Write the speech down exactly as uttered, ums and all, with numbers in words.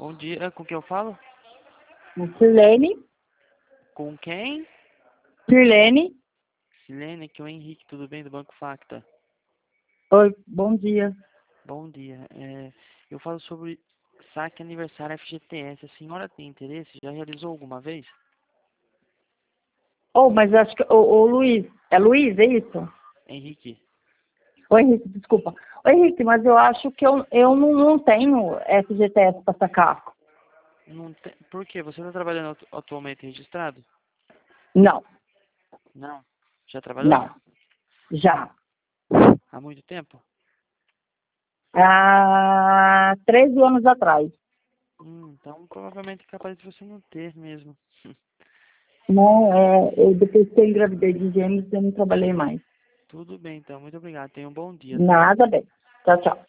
Bom dia, com quem eu falo? Sirlene, Com quem? Sirlene. Silene, aqui é o Henrique, tudo bem? Do Banco Facta. Oi, bom dia. Bom dia. É, eu falo sobre saque aniversário F G T S. A senhora tem interesse? Já realizou alguma vez? Oh, mas acho que... Ô, ô, Luiz, é Luiz, é isso? Henrique, Ô, Henrique, desculpa. Ô, Henrique, mas eu acho que eu, eu não, não tenho F G T S para sacar. não tem... por quê? Você está trabalhando atu- atualmente registrado? Não, Não. Já trabalhou? não, já. Há muito tempo? Há treze anos atrás. Hum, então provavelmente é capaz de você não ter mesmo. Não, é, eu, depois que eu engravidei de gêmeos, eu não trabalhei mais. Tudo bem, então. Muito obrigado. Tenha um bom dia, tá? Nada bem. Tchau, tchau.